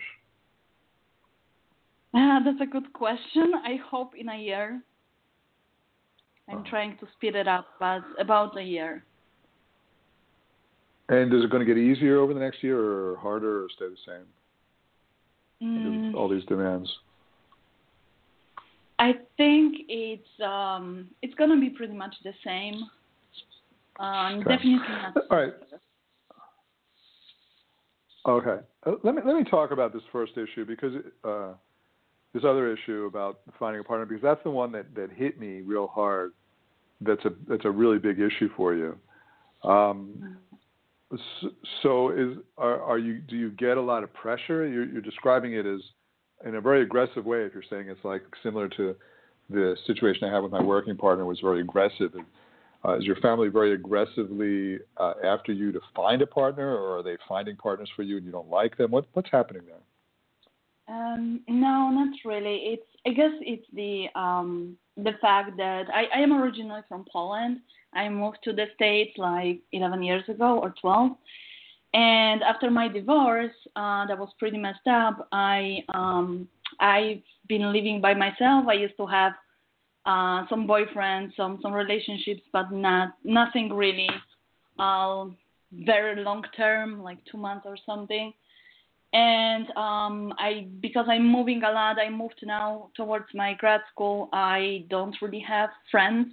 That's a good question. I hope in a year. I'm trying to speed it up, but about a year. And is it going to get easier over the next year, or harder, or stay the same? All these demands. I think it's going to be pretty much the same. Definitely not. All right. Okay. Let me talk about this first issue because this other issue about finding a partner, because that's the one that hit me real hard. That's a really big issue for you. So do you get a lot of pressure? You're describing it as in a very aggressive way. If you're saying it's like similar to the situation I had with my working partner, was very aggressive. Is your family very aggressively after you to find a partner, or are they finding partners for you and you don't like them? What's happening there? No, not really. I guess it's the fact that I am originally from Poland. I moved to the States like 11 years ago or 12. And after my divorce, that was pretty messed up. I've been living by myself. I used to have some boyfriends, some relationships, but nothing really very long term, like 2 months or something. And because I'm moving a lot, I moved now towards my grad school. I don't really have friends,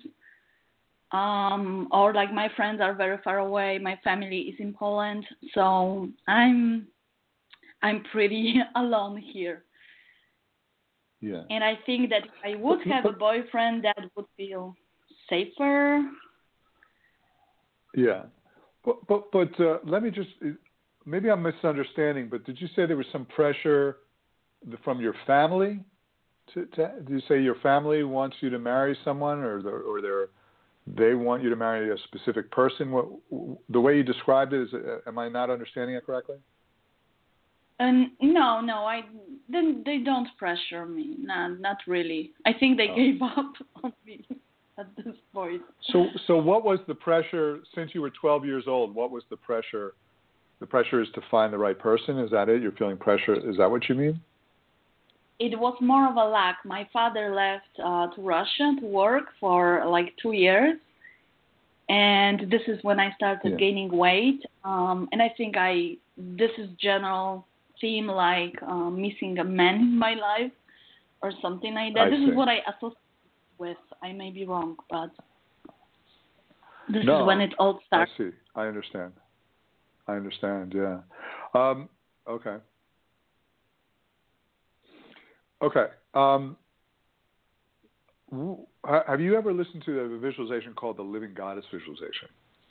or like my friends are very far away. My family is in Poland, so I'm pretty alone here. Yeah. And I think that if I would have a boyfriend, that would feel safer. Yeah, but let me just. Maybe I'm misunderstanding, but did you say there was some pressure from your family? Do you say your family wants you to marry someone, or they want you to marry a specific person? The way you described it, am I not understanding it correctly? No, they don't pressure me. Not really. I think they gave up on me at this point. So what was the pressure since you were 12 years old? What was the pressure? The pressure is to find the right person. Is that it? You're feeling pressure. Is that what you mean? it was more of a lack. My father left to Russia to work for like 2 years. And this is when I started gaining weight. And I think this is general theme like missing a man in my life or something like that. This is what I associate with. I may be wrong, but this is when it all starts. I see. I understand, yeah. Okay. Okay. Have you ever listened to a visualization called the Living Goddess visualization?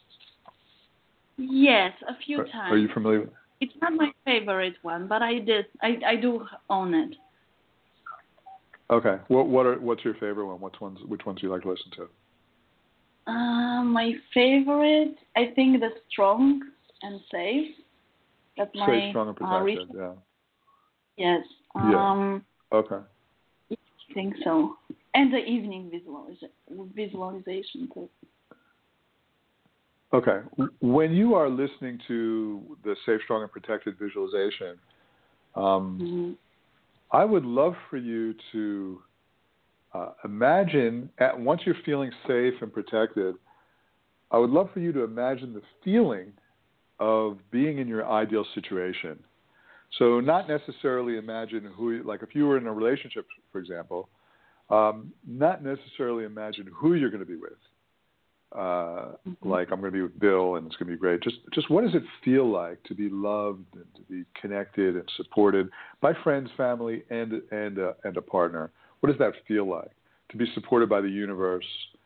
Yes, a few times. Are you familiar with it? It's not my favorite one, but I do own it. Okay. What's your favorite one? Which ones do you like to listen to? My favorite, I think, the Strong and Safe. That's my Safe, Strong, and Protected. Yeah. Yes. Okay. I think so. And the evening visualization too. Okay. When you are listening to the Safe, Strong, and Protected visualization, I would love for you to imagine, once you're feeling safe and protected, I would love for you to imagine the feeling of being in your ideal situation. So not necessarily imagine like if you were in a relationship, for example, not necessarily imagine who you're going to be with. Like I'm going to be with Bill and it's going to be great. Just what does it feel like to be loved and to be connected and supported by friends, family, and a partner? What does that feel like to be supported by the universe?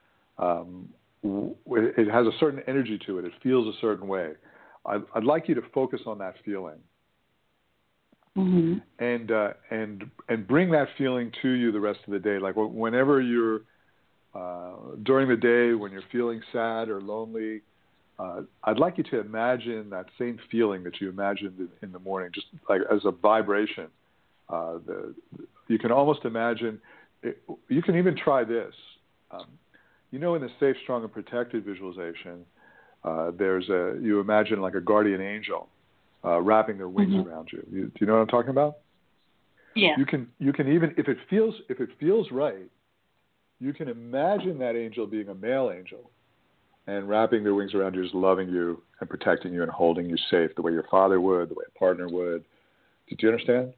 It has a certain energy to it. It feels a certain way. I'd like you to focus on that feeling. And bring that feeling to you the rest of the day. Like whenever you're during the day when you're feeling sad or lonely, I'd like you to imagine that same feeling that you imagined in the morning, just like as a vibration. You can almost imagine. You can even try this. In the Safe, Strong, and Protected visualization, you imagine like a guardian angel. Wrapping their wings around you. Do you know what I'm talking about? Yeah. You can even if it feels right, you can imagine that angel being a male angel and wrapping their wings around you, just loving you and protecting you and holding you safe the way your father would, the way a partner would. Did you understand?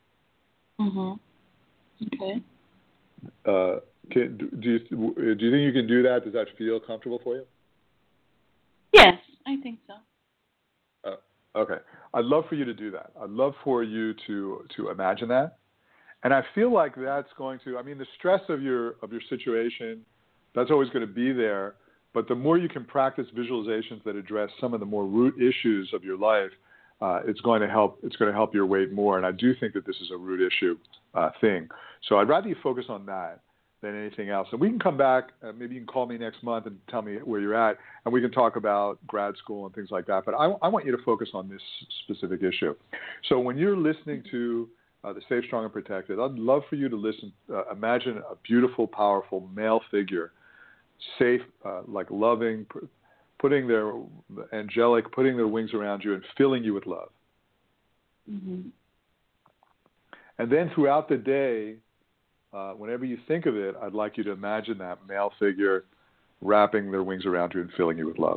Okay. Do you think you can do that? Does that feel comfortable for you? Yes, I think so. Okay. I'd love for you to do that. I'd love for you to imagine that. And I feel like that's going to, the stress of your situation, that's always going to be there. But the more you can practice visualizations that address some of the more root issues of your life, it's going to help your weight more. And I do think that this is a root issue thing. So I'd rather you focus on that than anything else. And we can come back, maybe you can call me next month and tell me where you're at, and we can talk about grad school and things like that. But I want you to focus on this specific issue. So when you're listening to the Safe, Strong, and Protected, I'd love for you to imagine a beautiful, powerful male figure, safe, like loving, putting their wings around you and filling you with love. And then throughout the day, whenever you think of it, I'd like you to imagine that male figure wrapping their wings around you and filling you with love.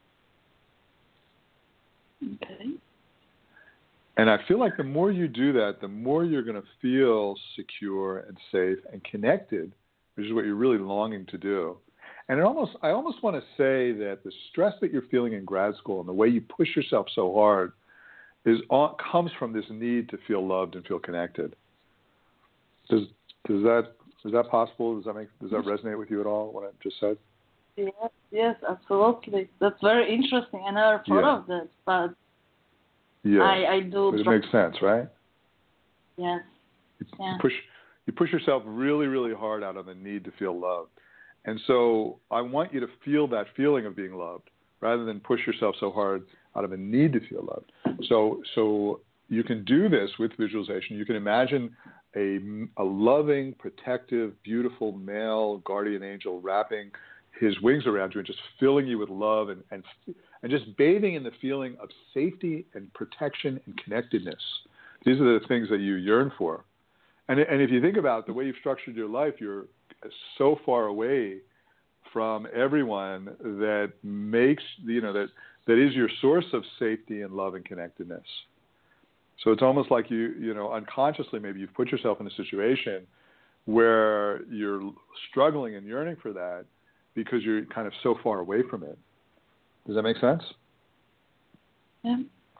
Okay. And I feel like the more you do that, the more you're going to feel secure and safe and connected, which is what you're really longing to do. And I almost want to say that the stress that you're feeling in grad school and the way you push yourself so hard comes from this need to feel loved and feel connected. Is that possible? Does that resonate with you at all, what I just said? Yes, absolutely. That's very interesting. I never thought of this, but I do. But it makes sense, right? Yes. You push yourself really, really hard out of the need to feel loved. And so I want you to feel that feeling of being loved rather than push yourself so hard out of a need to feel loved. So you can do this with visualization. You can imagine a loving, protective, beautiful male guardian angel wrapping his wings around you and just filling you with love and just bathing in the feeling of safety and protection and connectedness. These are the things that you yearn for. And if you think about it, the way you've structured your life, you're so far away from everyone that makes, that is your source of safety and love and connectedness. So it's almost like unconsciously maybe you've put yourself in a situation where you're struggling and yearning for that because you're kind of so far away from it. Does that make sense? Yeah.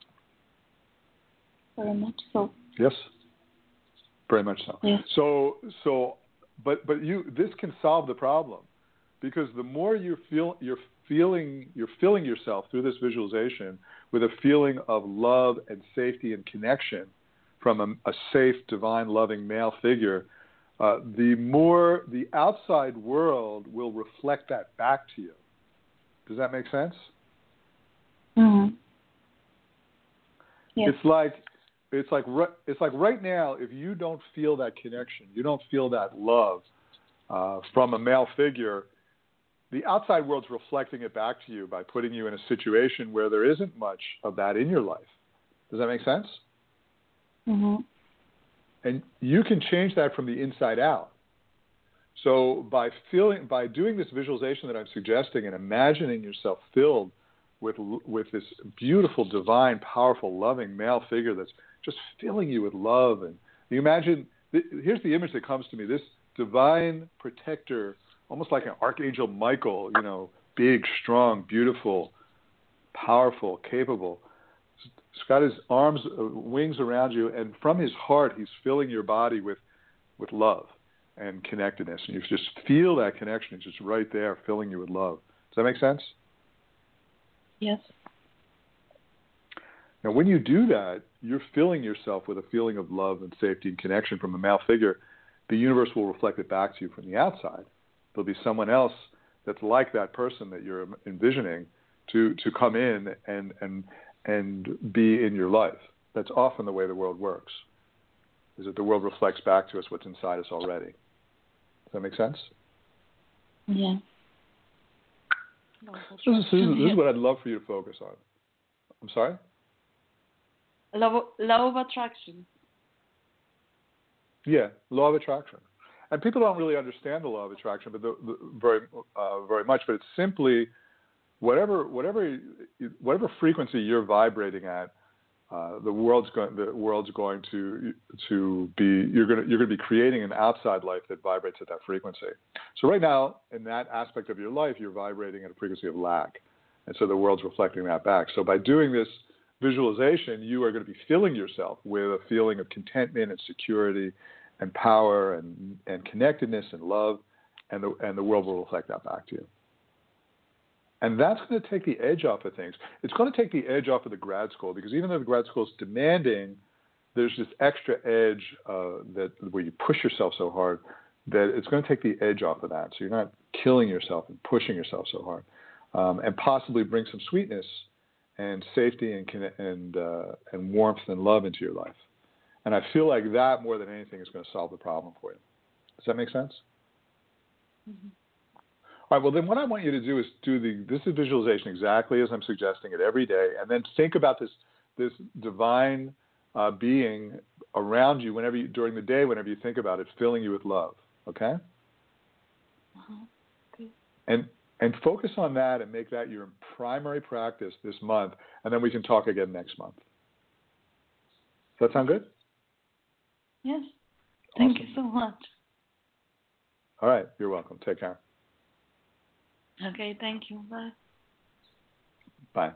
Very much so. Yes. Very much so. Yeah. But this can solve the problem, because the more you're filling yourself through this visualization with a feeling of love and safety and connection from a safe, divine, loving male figure, the more the outside world will reflect that back to you. Does that make sense? Mm-hmm. Yeah. It's like right now, if you don't feel that connection, you don't feel that love from a male figure, the outside world's reflecting it back to you by putting you in a situation where there isn't much of that in your life. Does that make sense? Mm-hmm. And you can change that from the inside out. So by doing this visualization that I'm suggesting and imagining yourself filled with this beautiful, divine, powerful, loving male figure that's just filling you with love, and you imagine, here's the image that comes to me, this divine protector, almost like an Archangel Michael, big, strong, beautiful, powerful, capable. He's got his arms, wings around you, and from his heart, he's filling your body with love and connectedness. And you just feel that connection. It's just right there, filling you with love. Does that make sense? Yes. Now, when you do that, you're filling yourself with a feeling of love and safety and connection from a male figure. The universe will reflect it back to you from the outside. There'll be someone else that's like that person that you're envisioning to come in and be in your life. That's often the way the world works, is that the world reflects back to us what's inside us already. Does that make sense? Yeah. This is what I'd love for you to focus on. I'm sorry? Law of attraction. Yeah, law of attraction. And people don't really understand the law of attraction, but very much. But it's simply whatever frequency you're vibrating at, the world's going to be. You're going to be creating an outside life that vibrates at that frequency. So right now, in that aspect of your life, you're vibrating at a frequency of lack, and so the world's reflecting that back. So by doing this visualization, you are going to be filling yourself with a feeling of contentment and security and power and connectedness and love, and the world will reflect that back to you. And that's going to take the edge off of things. It's going to take the edge off of the grad school, because even though the grad school is demanding, there's this extra edge where you push yourself so hard that it's going to take the edge off of that. So you're not killing yourself and pushing yourself so hard, and possibly bring some sweetness and safety and warmth and love into your life. And I feel like that more than anything is going to solve the problem for you. Does that make sense? Mm-hmm. All right, well, then what I want you to do is this is visualization exactly as I'm suggesting it every day, and then think about this divine being around you during the day, whenever you think about it, filling you with love, okay? Uh-huh. Okay. And focus on that and make that your primary practice this month, and then we can talk again next month. Does that sound good? Yes. Awesome. Thank you so much. All right, you're welcome. Take care. Okay, thank you. Bye. Bye.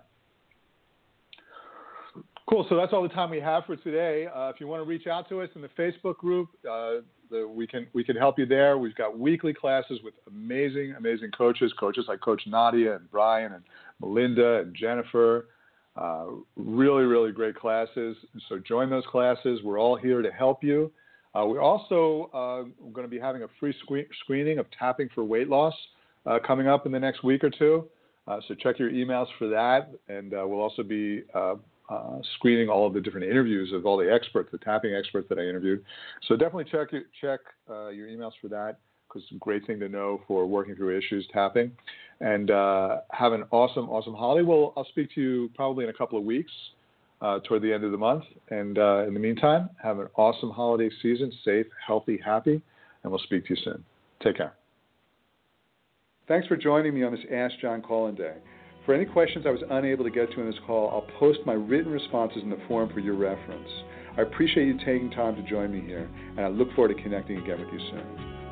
Cool. So that's all the time we have for today. If you want to reach out to us in the Facebook group, we can help you there. We've got weekly classes with amazing coaches like Coach Nadia and Brian and Melinda and Jennifer. Really, really great classes. So join those classes. We're all here to help you. We're also going to be having a free screening of Tapping for Weight Loss coming up in the next week or two. So check your emails for that. And we'll also be screening all of the different interviews of all the experts, the tapping experts that I interviewed. So definitely check your emails for that, because it's a great thing to know for working through issues tapping. And have an awesome holiday. Well, I'll speak to you probably in a couple of weeks toward the end of the month. And in the meantime, have an awesome holiday season, safe, healthy, happy, and we'll speak to you soon. Take care. Thanks for joining me on this Ask John call-in day. For any questions I was unable to get to in this call, I'll post my written responses in the forum for your reference. I appreciate you taking time to join me here, and I look forward to connecting again with you soon.